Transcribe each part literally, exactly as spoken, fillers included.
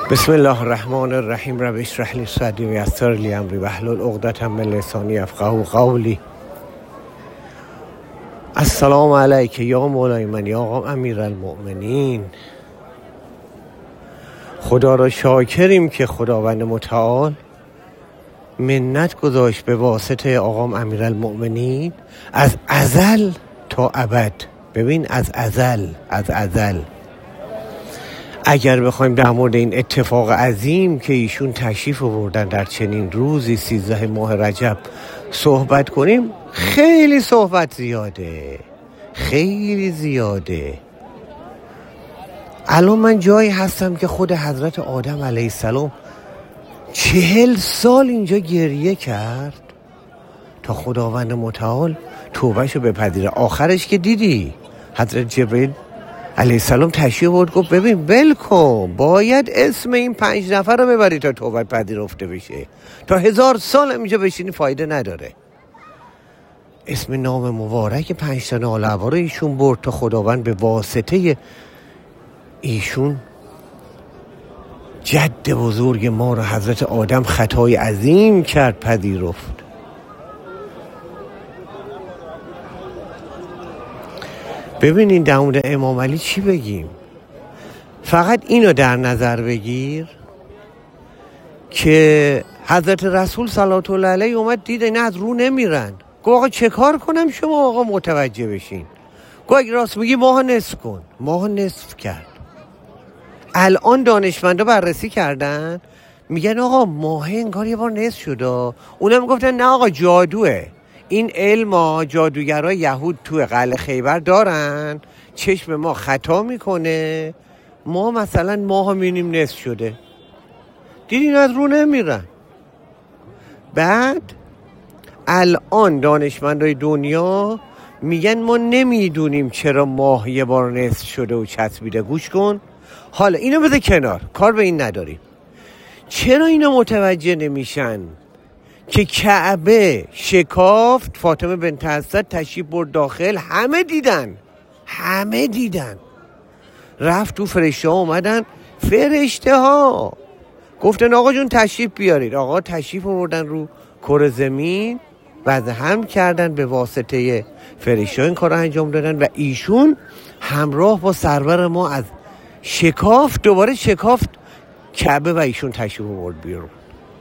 بسم الله الرحمن الرحیم. رب اشرح لی صدری و یسر لی امری واحلل عقدة من لسانی یفقهوا قولی. السلام علیک یا مولای من یا آقا امیرالمؤمنین. خدا را شاکریم که خداوند متعال منت گذاشت به واسطه آقام امیرالمؤمنین از ازل تا ابد. ببین از ازل از ازل اگر بخوایم در مورد این اتفاق عظیم که ایشون تشریف آوردن در چنین روزی سیزده ماه رجب صحبت کنیم، خیلی صحبت زیاده، خیلی زیاده. الان من جایی هستم که خود حضرت آدم علیه السلام چهل سال اینجا گریه کرد تا خداوند متعال توبهشو بپذیره. آخرش که دیدی حضرت جبرئیل علیه السلام تشریف آورد، گفت ببین ول کن، باید اسم این پنج نفر رو ببری تا توبه پذیرفته بشه. تا هزار سال اینجا بشینی فایده نداره. اسم نام مبارک پنج تا نالوا رو ایشون برد تا خداوند به واسطه ایشون جد بزرگ ما رو حضرت آدم خطای عظیم کرد پذیرفت. ببینین در مورد امام علی چی بگیم؟ فقط اینو در نظر بگیر که حضرت رسول صلوات الله علیه اومد دید اینا از رو نمیرن. گفت آقا چه کار کنم شما آقا متوجه بشین؟ گفت اگه راست میگی ماها نصف کن. ماها نصف کرد. الان دانشمندا بررسی کردن میگن آقا ماه انگار یه بار نصف شده. اونم گفتن نه آقا جادوه. این علم جادوگرای یهود توی قلعه خیبر دارن، چشم ما خطا میکنه، ما مثلا ماها میبینیم نصف شده. دیدین از رو نمیرن. بعد الان دانشمندای دنیا میگن ما نمیدونیم چرا ماه یه بار نصف شده و چسبیده. گوش کن، حالا اینو بذار کنار، کار به این نداریم. چرا اینا متوجه نمیشن که کعبه شکافت، فاطمه بنت اسد تشریف برد داخل، همه دیدن، همه دیدن، رفت تو، فرشته ها اومدن، فرشته ها گفتن آقا جون تشریف بیارید. آقا تشریف آوردن رو کره زمین، بعد هم کردن به واسطه فرشته ها این کار رو انجام دادن و ایشون همراه با سرور ما از شکافت دوباره شکافت کعبه و ایشون تشریف آورد بیرون.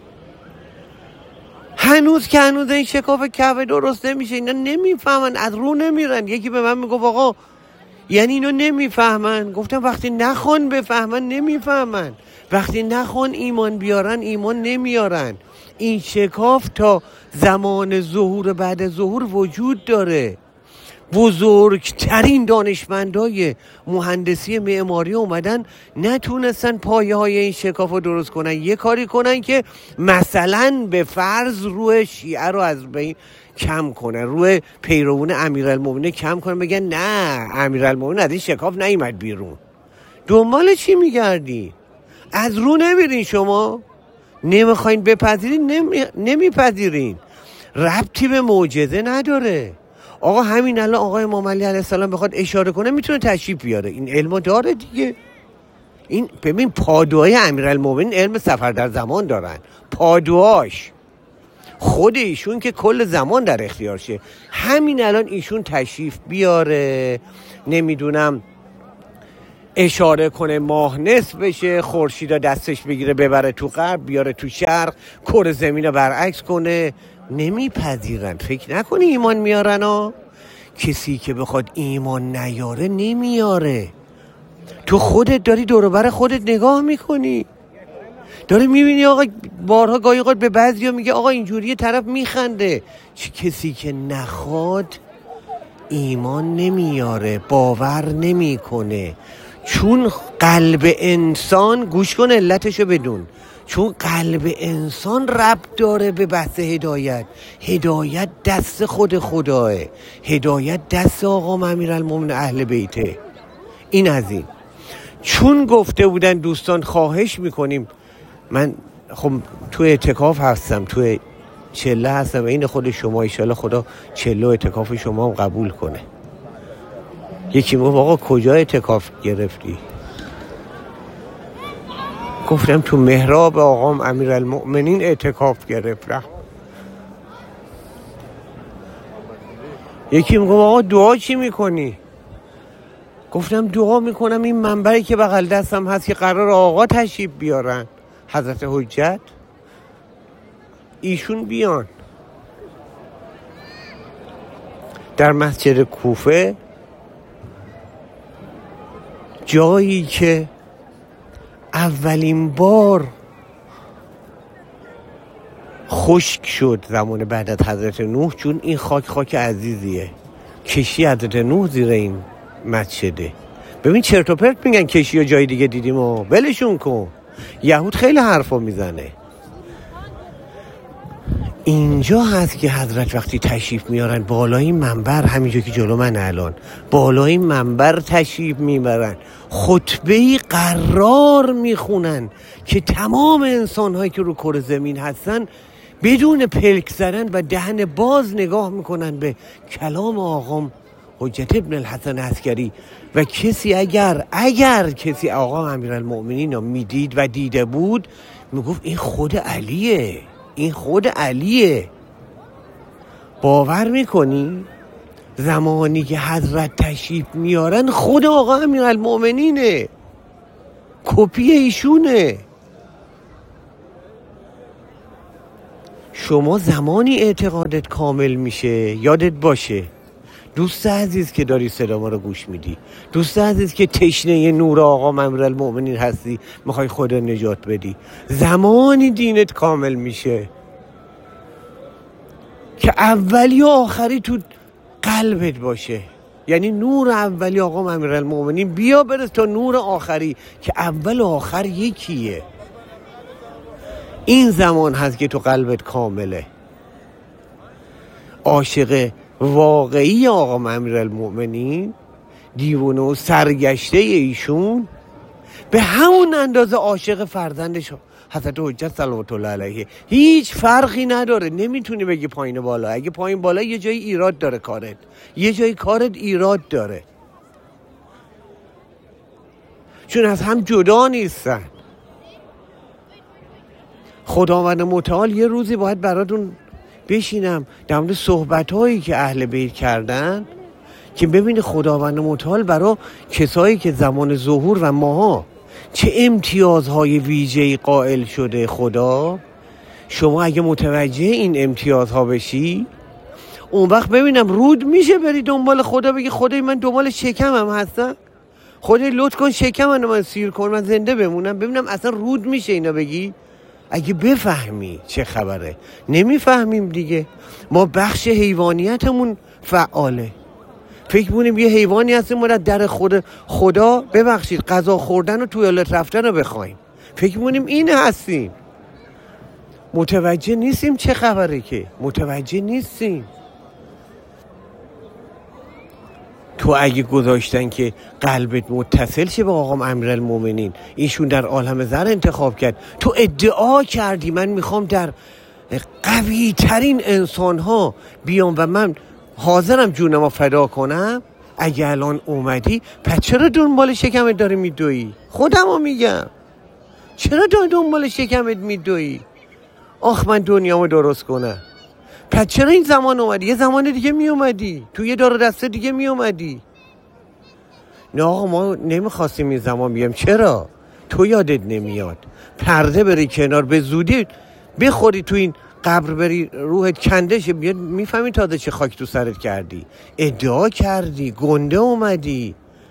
هنوز که هنوز این شکاف کعبه درست نمیشه. اینا نمیفهمن، از رو نمیرن. یکی به من میگفت آقا یعنی اینا نمیفهمن؟ گفتم وقتی نخوان بفهمن نمیفهمن، وقتی نخوان ایمان بیارن ایمان نمیارن. این شکاف تا زمان ظهور بعد ظهور وجود داره. بزرگترین دانشمندای مهندسی معماری اومدن نتونستن پایه های این شکاف رو درست کنن. یه کاری کنن که مثلا به فرض روی شیعه رو از بین کم کنن، روی پیروان امیرالمومنین کم کنن، بگن نه امیرالمومنین از این شکاف نیامد بیرون. دنبال چی میگردی؟ از رو نمیرین شما؟ نمیخواین بپذیرین؟ نمی... نمیپذیرین. ربطی به معجزه نداره. آقا همین الان آقای امام علی علیه السلام بخواد اشاره کنه میتونه تشریف بیاره. این علمو داره دیگه. این ببین پادوهای امیرالمومنین علم سفر در زمان دارن. پادوهاش خود ایشون که کل زمان در اختیارشه. همین الان ایشون تشریف بیاره، نمیدونم اشاره کنه ماه نصف بشه، خورشید دستش بگیره ببره تو غرب بیاره تو شرق، کره زمین رو برعکس کنه. نمیپذیرن. فکر نکنی ایمان میارن ها. کسی که بخواد ایمان نیاره نمیاره. تو خودت داری دور بر خودت نگاه میکنی، داری میبینی آقا بارها گاهی اوقات به بعضیا میگه آقا اینجوری طرف میخنده. چه کسی که نخواد ایمان نمیاره، باور نمیکنه. چون قلب انسان، گوش کن علتشو بدون، چون قلب انسان ربط داره به بحث هدایت. هدایت دست خود خداه، هدایت دست آقا امیرالمومنین اهل بیته. این از این. چون گفته بودن دوستان خواهش میکنیم، من خب تو اعتکاف هستم، تو چله هستم، این خود شما ایشالا خدا چله اعتکاف شما هم قبول کنه. یکی میگه آقا کجا اعتکاف گرفتی؟ گفتم تو محراب آقام امیرالمؤمنین اعتکاف گرفتم. یکی میگه آقا دعا چی میکنی؟ گفتم دعا میکنم این منبری که بغل دستم هست که قرار آقا تشریف بیارن، حضرت حجت، ایشون بیان در مسجد کوفه، جایی که اولین بار خشک شد زمان بعد از حضرت نوح، چون این خاک خاک عزیزیه. کشی حضرت نوح زیر این مسجده. ببین چرت و پرت میگن کشی و جای دیگه دیدیم و ولشون کن. یهود خیلی حرفا میزنه. اینجا هست که حضرت وقتی تشریف میارن بالای منبر، همینجا که جلو من الان بالای منبر تشریف میبرن، خطبه‌ای قرار میخونن که تمام انسان‌هایی که رو کره زمین هستن بدون پلک زدن و دهن باز نگاه میکنن به کلام آقام حجت ابن الحسن عسکری. و کسی اگر اگر کسی آقا امیرالمؤمنین رو میدید و دیده بود میگفت این خود علیه، این خود علیه. باور میکنی زمانی که حضرت تشریف میارن خود آقا امیرالمؤمنینه، کپی ایشونه. شما زمانی اعتقادت کامل میشه، یادت باشه دوست عزیز که داری صدا ما رو گوش میدی، دوست عزیز که تشنه نور آقا امیرالمؤمنین هستی، میخوای خود نجات بدی، زمانی دینت کامل میشه که اولی و آخری تو قلبت باشه. یعنی نور اولی آقا امیرالمؤمنین بیا برس تا نور آخری که اول و آخر یکیه. این زمان هست که تو قلبت کامله. عاشق واقعی آقا امیرالمؤمنین، دیوانه و سرگشته ایشون، به همون اندازه عاشق فرزندش حضرت حجت صلوات الله علیه. هیچ فرقی نداره، نمیتونی بگی پایین بالا. اگه پایین بالا یه جایی ایراد داره کارت، یه جایی کارت ایراد داره، چون از هم جدا نیستن. خداوند متعال یه روزی باید براتون بشینم در مورد صحبت‌هایی که اهل بیت کردن که ببینی خداوند متعال برای کسایی که زمان ظهور و ماها چه امتیازهای ویژه‌ای قائل شده. خدا شما اگه متوجه این امتیازها بشی، اون وقت ببینم رود میشه بری دنبال خدا، بگی خدای من دنبال شکمم هستم، خدای لطف کن شکم منو من سیر کن من زنده بمونم. ببینم اصلا رود میشه اینا بگی، اگه بفهمی چه خبره. نمیفهمیم دیگه، ما بخش حیوانیتمون فعاله. فکر مونیم یه حیوانی هستیم ما در خود خدا ببخشید غذا خوردن و توالت رفتن رو بخوایم، فکر مونیم این هستیم. متوجه نیستیم چه خبره، که متوجه نیستیم. تو اگه گذاشتن که قلبت متصل شه به آقا امیرالمؤمنین، ایشون در عالم زر انتخاب کرد، تو ادعا کردی من میخوام در قوی ترین انسان ها بیام و من حاضرم جونمو فدا کنم، اگه الان اومدی پس چرا دنبال شکمت داری میدویی؟ خودمو میگم چرا دنبال شکمت میدویی؟ آخ من دنیامو درست کنم. پس چرا این زمان اومدی؟ یه زمان دیگه می اومدی، تو یه دار دسته دیگه می اومدی. نه آقا ما نمیخواستیم این زمان بیام. چرا؟ تو یادت نمیاد پرده بری کنار، به زودی بخوری تو این قبر بری روحت کنده شه، بیاد میفهمی تازه چه خاک تو سرت کردی. ادعا کردی، گنده اومدی.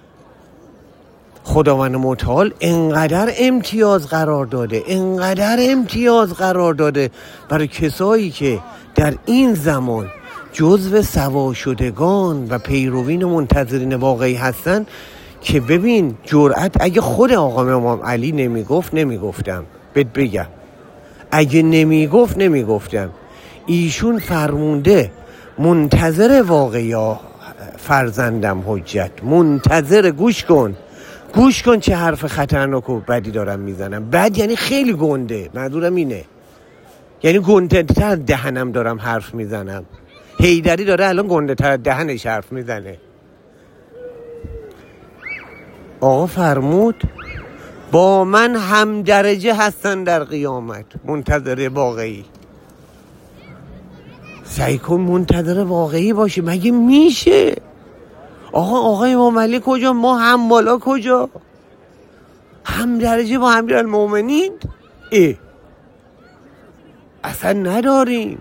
خداوند متعال انقدر امتیاز قرار داده، انقدر امتیاز قرار داده برای کسایی که در این زمان جزو سوا شدگان و پیروین و منتظرین واقعی هستن، که ببین جرأت اگه خود آقا امام علی نمیگفت نمیگفتم بهت بگم، اگه نمیگفت نمیگفتم. ایشون فرمونده منتظر واقعی فرزندم حجت، منتظر. گوش کن گوش کن چه حرف خطرناک و بدی دارم میزنم. بد یعنی خیلی گنده، منظورم اینه، یعنی گنده تر دهنم دارم حرف میزنم. حیدری داره الان گنده تر دهنش حرف میزنه. آقا فرمود با من هم درجه هستن در قیامت. منتظر واقعی. سعی کن منتظر واقعی باشی. مگه میشه؟ آقا آقای امام علی کجا؟ ما حمالا کجا؟ هم درجه با امیرالمومنین؟ اه اصلا نداریم.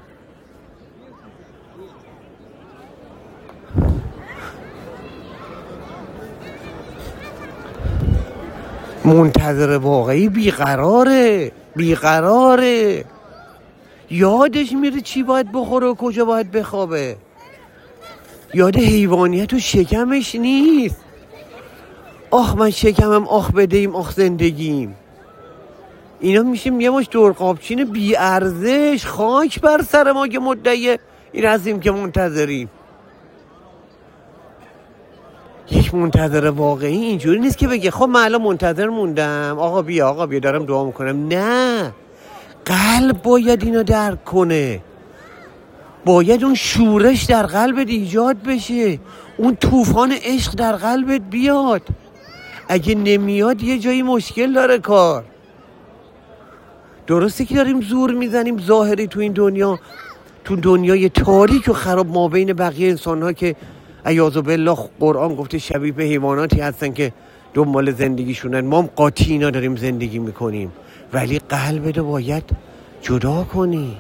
منتظر واقعی بیقراره بیقراره یادش میره چی باید بخوره و کجا باید بخوابه. یاد حیوانیت و شکمش نیست. آخ من شکمم، آخ بدهیم، آخ زندگیم. اینا میشیم یه مش دورقابچین بی ارزش. خاک بر سر ما که مدعی این هستیم که منتظریم. یک منتظر واقعی اینجوری نیست که بگه خب من الان منتظر موندم، آقا بیا آقا بیا دارم دعا میکنم. نه، قلب باید اینو درک کنه. باید اون شورش در قلبت ایجاد بشه، اون طوفان عشق در قلبت بیاد. اگه نمیاد یه جایی مشکل داره کار. درسته که داریم زور میزنیم ظاهری تو این دنیا، تو دنیای تاریک و خراب ما بین بقیه انسان ها که عیاذ بالله قرآن گفته شبیه به حیواناتی هستن که دنبال زندگیشونن. ما هم قاطی اینا داریم زندگی میکنیم. ولی قلبت باید جدا کنی.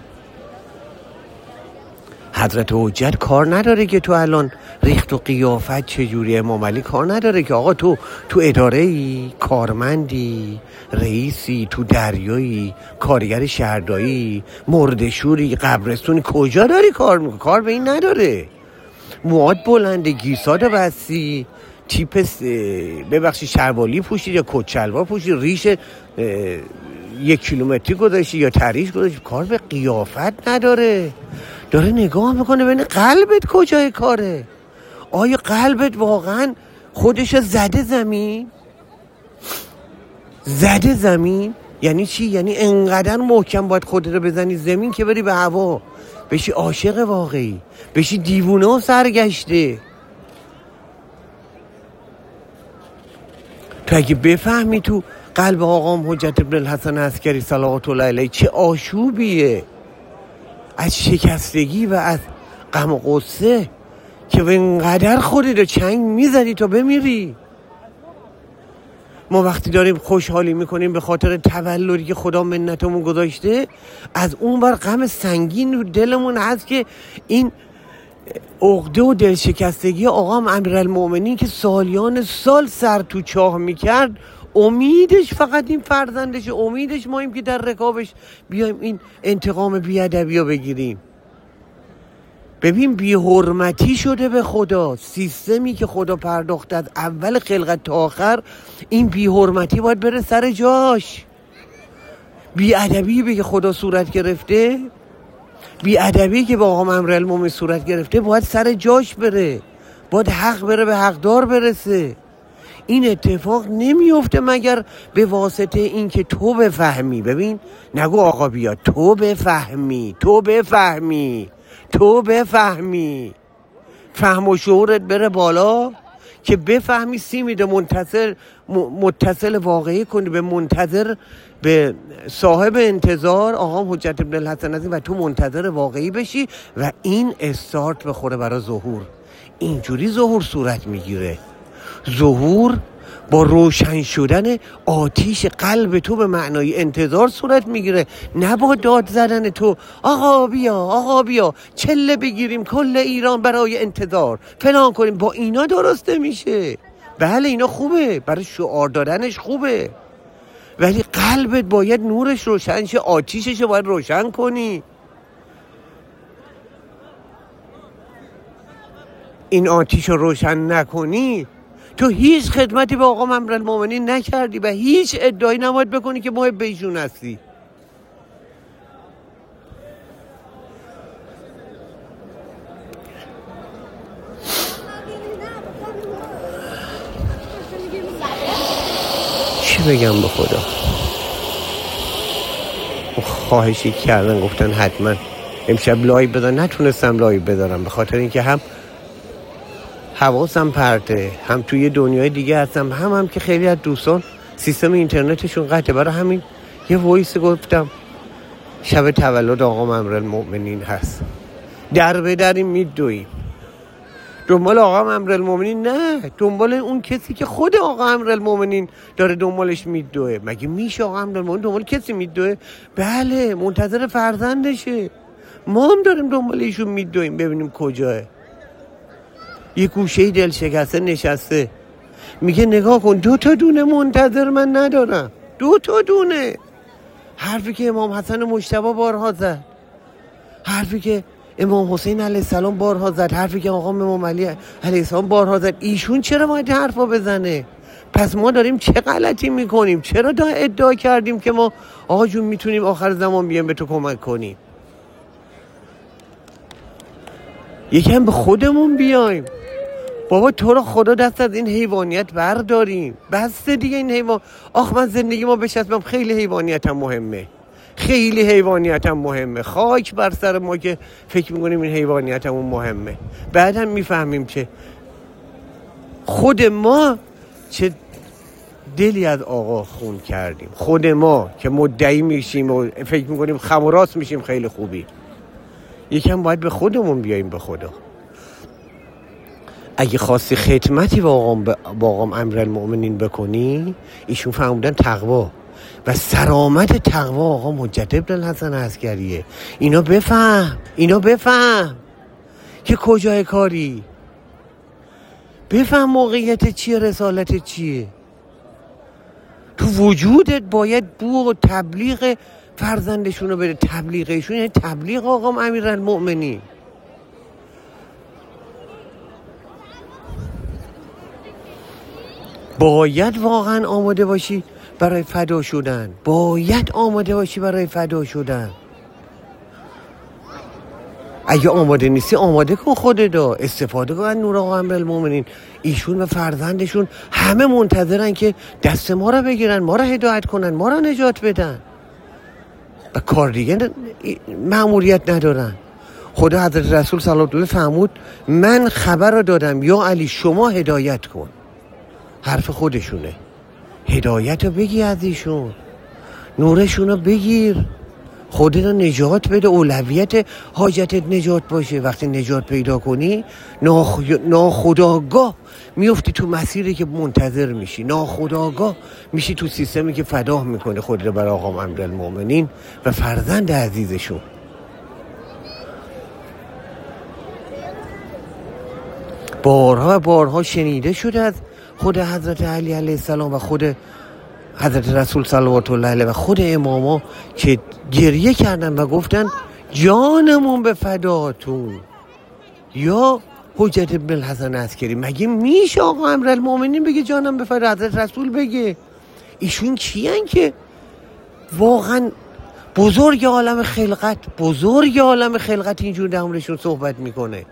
حضرت حجت کار نداره که تو الان ریخت و قیافت چجوری. امام علی کار نداره که آقا تو تو اداره ای، کارمندی، رئیسی، تو دریایی، کارگر شهرداری، مردشوری، قبرستونی، کجا داری کار میکنی؟ کار به این نداره. مواد بلنده، گیساد بستی، تیپ ببخشی شروالی پوشید یا کت شلوار پوشید، ریش یک کیلومتری گذاشتی یا تریش گذاشتی. کار به قیافت نداره. داره نگاه میکنه ببینه قلبت کجای کاره. آیا قلبت واقعا خودش زده زمین؟ زده زمین یعنی چی؟ یعنی انقدر محکم باید خودت رو بزنی زمین که بری به هوا، بشی عاشق واقعی، بشی دیوونه و سرگشته. تو اگه بفهمی تو قلب آقام حجت ابن الحسن عسکری صلوات الله علیه چه آشوبیه از شکستگی و از غم و غصه که به اینقدر خودت رو چنگ میزدی تا بمیری. ما وقتی داریم خوشحالی میکنیم به خاطر تولدی که خدا منتمون گذاشته، از اون بر غم سنگین رو دلمون هست که این عقده و دلشکستگی آقام امیرالمومنین که سالیان سال سر تو چاه میکرد، امیدش فقط این فرزندشه. امیدش ماییم که در رکابش بیایم این انتقام بیادبی رو بگیریم. ببین بی حرمتی شده به خدا. سیستمی که خدا پرداخت از اول خلقت تا آخر، این بی حرمتی باید بره سر جاش. بی ادبی به خدا صورت گرفته، بی ادبی که با آقا امیرالمومنین صورت گرفته، باید سر جاش بره. باید حق بره به حقدار برسه. این اتفاق نمیفته مگر به واسطه این که تو بفهمی. ببین نگو آقا بیا، تو بفهمی، تو بفهمی، تو بفهمی، فهم و شعورت بره بالا که بفهمی سی میده منتصل متصل واقعی کنی به منتظر، به صاحب انتظار آقام حجت ابن الحسن عزیز و تو منتظر واقعی بشی و این استارت بخوره برای ظهور. اینجوری ظهور صورت میگیره. ظهور با روشن شدن آتیش قلب تو به معنای انتظار صورت میگیره، نه با داد زدن تو آقا بیا آقا بیا چله بگیریم کل ایران برای انتظار فلان کنیم. با اینا درسته میشه. بله اینا خوبه، برای شعار دادنش خوبه، ولی قلبت باید نورش روشن شه، آتیشش باید روشن کنی. این آتیش رو روشن نکنی تو هیچ خدمتی به آقا امیرالمومنین نکردی و هیچ ادعایی نباید بکنی که محب ایشون هستی. چی بگم به خدا؟ خواهشی کردن گفتن حتما امشب لایو بذار، نتونستم لایو بذارم به خاطر اینکه هم حواسم پرته، هم توی دنیای دیگه هستم، هم هم که خیلی از دوستان سیستم اینترنتشون قطعه. برای همین یه وایس گفتم شب تولد آقا امیرالمؤمنین هست، در به در میدویم دنبال آقا امیرالمؤمنین، نه دنبال اون کسی که خود آقا امیرالمؤمنین داره دنبالش میدوه. مگه میشه آقا امیرالمؤمنین دنبال کسی میدوه؟ بله، منتظر فرزندشه. ما هم داریم دنبال ایشون میدویم ببینیم کجاه. یه گوشه دل شکسته نشسته میگه نگاه کن دو تا دونه منتظر من ندارم، دو تا دونه. حرفی که امام حسن مجتبی بارها زد، حرفی که امام حسین علیه السلام بارها زد، حرفی که آقا امام علی علیه السلام بارها زد. ایشون چرا باید حرفا بزنه؟ پس ما داریم چه غلطی میکنیم؟ چرا دا ادعا کردیم که ما آقا جون میتونیم آخر زمان بیایم به تو کمک کنیم؟ یکم به خودمون بیایم. بابا تو رو خدا دست از این حیوانیت برداریم. بس دیگه این حیوان. آخ من زندگی ما بچسبم، خیلی حیوانیتم مهمه، خیلی حیوانیتم مهمه. خاک بر سر ما که فکر میکنیم این حیوانیتمون مهمه. بعد هم میفهمیم که خود ما چه دلی از آقا خون کردیم. خود ما که مدعی میشیم و فکر میکنیم خم و راست میشیم خیلی خوبی. یکم باید به خودمون بیاییم. به خدا اگه خواستی خدمتی با آقام با آقام امیرالمؤمنین بکنی، ایشون فرمودن تقوا و سرامت تقوا آقا مجدد بن الحسن عسکریه. اینا بفهم، اینا بفهم که کجای کاری، بفهم موقعیت چیه، رسالت چیه. تو وجودت باید بو و تبلیغ فرزندشون رو بده. تبلیغشون یعنی تبلیغ آقام امیرالمؤمنین. باید واقعا آماده باشی برای فدا شدن، باید آماده باشی برای فدا شدن. اگه آماده نیستی آماده کن خودتو، استفاده کن از نور آقا امیرالمؤمنین. ایشون و فرزندشون همه منتظرن که دست ما رو بگیرن، ما رو هدایت کنن، ما رو نجات بدن و کار دیگه مأموریت ندارن. خدا حضرت رسول صلی الله علیه و فرمود من خبر رو دادم یا علی شما هدایت کن. حرف خودشونه. هدایت رو بگی از ایشون، نورشون رو بگیر، خودت رو نجات بده. اولویت حاجتت نجات باشه. وقتی نجات پیدا کنی ناخ... ناخودآگاه میفتی تو مسیری که منتظر میشی، ناخودآگاه میشی تو سیستمی که فدا میکنه خودت برای آقا امیرالمؤمنین و فرزند عزیزشون. بارها بارها شنیده شده از خود حضرت علی علیه السلام و خود حضرت رسول صلوات الله علیه و خود اماما که گریه کردن و گفتن جانمون به فداتون یا حجت ابن الحسن عسکری. مگه میشه آقا امیرالمؤمنین بگه جانم به فدا؟ حضرت رسول بگه. ایشون کیان که واقعا بزرگ عالم خلقت، بزرگ عالم خلقت اینجور در موردشون صحبت میکنه؟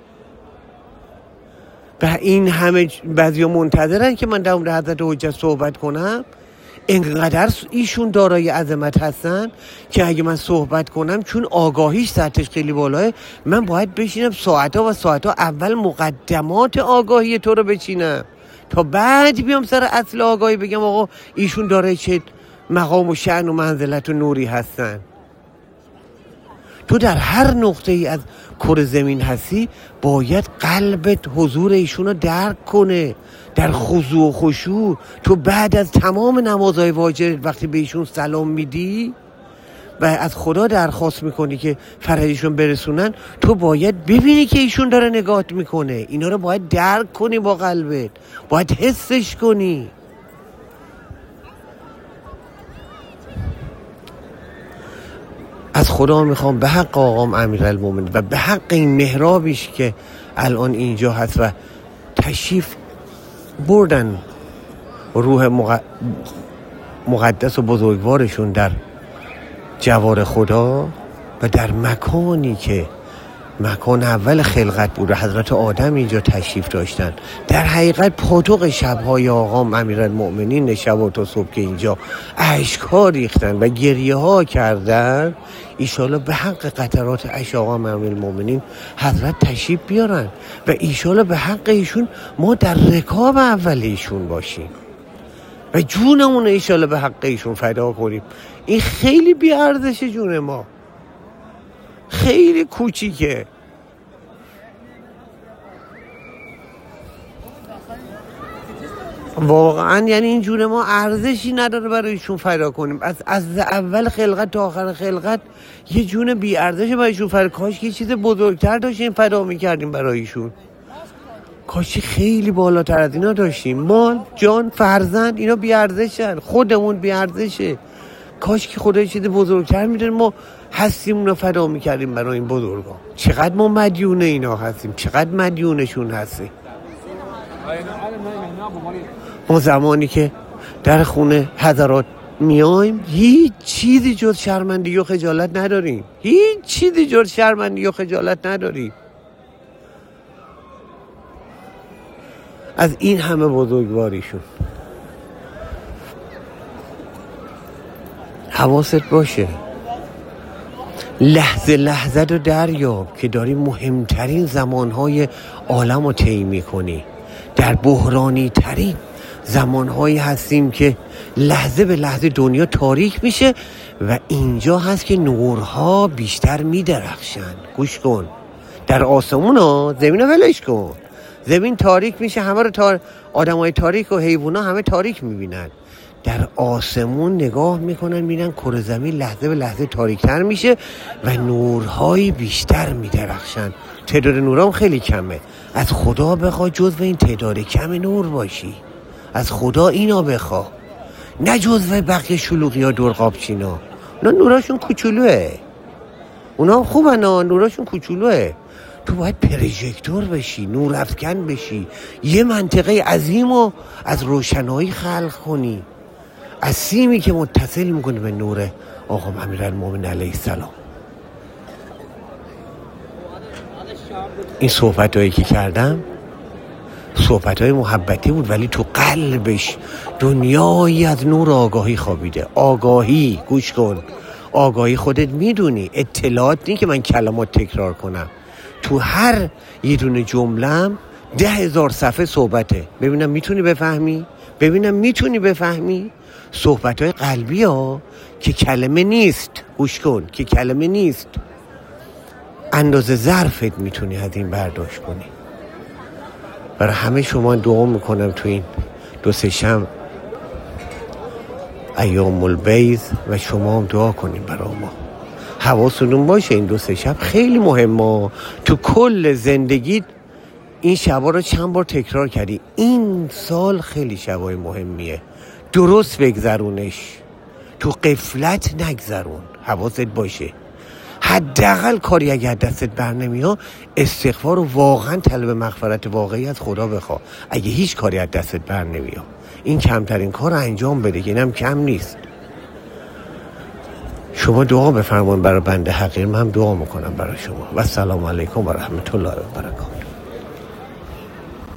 و این همه بعضیا منتظرن که من در مورد حضرت حجت صحبت کنم. اینقدر ایشون دارای عظمت هستن که اگه من صحبت کنم چون آگاهیش سطحش خیلی بالاه، من باید بشینم ساعتها و ساعتها اول مقدمات آگاهی تو رو بچینم تا بعد بیام سر اصل آگاهی بگم آقا ایشون دارای چه مقام و شأن و منزلت و نوری هستن. تو در هر نقطه ای از کره زمین هستی باید قلبت حضور ایشون رو درک کنه در خضوع و خشوع. تو بعد از تمام نمازهای واجب وقتی به ایشون سلام میدی و از خدا درخواست میکنی که فرجشون برسونن، تو باید ببینی که ایشون داره نگاهت میکنه. اینا رو باید درک کنی با قلبت، باید حسش کنی. از خدا میخوام به حق آقام امیرالمؤمنین و به حق این محرابیش که الان اینجا هست و تشریف بردن روح مقدس و بزرگوارشون در جوار خدا و در مکانی که مکان اول خلقت بود و حضرت آدم اینجا تشریف داشتن. در حقیقت پاتوق شبهای آقام امیرالمؤمنین شب تا صبح که اینجا اشک‌ها ریختن و گریه ها کردن، ایشالا به حق قطرات اشک آقام امیرالمؤمنین حضرت تشریف بیارن و ایشالا به حق ایشون ما در رکاب اول ایشون باشیم و و جونمون ایشالا به حق ایشون فدا کنیم. این خیلی بی ارزشه جون ما، خیلی کوچیکه. واقعا یعنی این جون ما ارزشی نداره برای ایشون فدا کنیم. از از اول خلقت تا آخر خلقت یه جون بی ارزش برای ایشون فدا. کاش یه چیز بزرگتر داشتیم فدا میکردیم برای ایشون. کاش خیلی بالاتر از اینا داشتیم. مال، جان، فرزند اینا بی ارزشن، خودمون بی ارزشه. کاش که خدا چیز بزرگتر میدونه ما هستیم اونو فدا میکردیم برای این بزرگا. چقدر ما مدیون اینا هستیم، چقدر مدیونشون هستیم. ما زمانی که در خونه حضرات میایم هیچ چیزی جز شرمندگی و خجالت نداریم، هیچ چیزی جز شرمندگی و خجالت نداریم. از این همه بزرگواریشون حواست باشه. لحظه لحظه رو دریاب که داری مهمترین زمانهای عالم رو طی می‌کنی. در بحرانی ترین زمانهایی هستیم که لحظه به لحظه دنیا تاریک میشه و اینجا هست که نورها بیشتر میدرخشن. گوش کن، در آسمون ها زمین رو ولش کن، زمین تاریک میشه، همه رو تار... آدم های تاریک و حیوان ها همه تاریک میبینن. در آسمون نگاه میکنن میبینن کره زمین لحظه به لحظه تاریکتر میشه و نورهای بیشتر میدرخشن. تعداد نورام خیلی کمه. از خدا بخوا جزو این تعداد کم نور باشی، از خدا اینا بخوا، نه جزو بقیه شلوغی ها دورقابچینا. اونا نوراشون کوچولوه، اونا خوبن، نوراشون کوچولوه. تو باید پروژکتور بشی، نور افکن بشی، یه منطقه عظیم رو از روشنایی خلق کنی، از سیمی که متصل میکنی به نور آقا امیرالمومنین علیه السلام. این صحبت هایی که کردم صحبت های محبتی بود، ولی تو قلبش دنیایی از نور آگاهی خوابیده. آگاهی، گوش کن، آگاهی خودت میدونی، اطلاعات نی که من کلمات تکرار کنم. تو هر یه دونه جملم ده هزار صفحه صحبته. ببینم میتونی بفهمی؟ ببینم میتونی بفهمی؟ صحبت های قلبی ها که کلمه نیست. گوش کن، که کلمه نیست. اندازه ظرفت میتونی از این برداشت کنی. برای همه شما دعا میکنم تو این دو سه شب ایام البیض و شما هم دعا کنیم برای ما. حواستون باشه این دو سه شب خیلی مهمه. تو کل زندگیت این شبا رو چند بار تکرار کردی. این سال خیلی شبای مهمیه، درست بگذرونش، تو غفلت نگذرون. حواست باشه حداقل کاری اگه دستت بر نمیاد استغفار و واقعا طلب مغفرت واقعی از خدا بخوا. اگه هیچ کاری از دستت بر نمیاد این کمترین کار رو انجام بده، که اینم کم نیست. شما دعا بفرمایید برای بنده حقیر، من هم دعا میکنم برای شما. و السلام علیکم و رحمت الله و برکاته.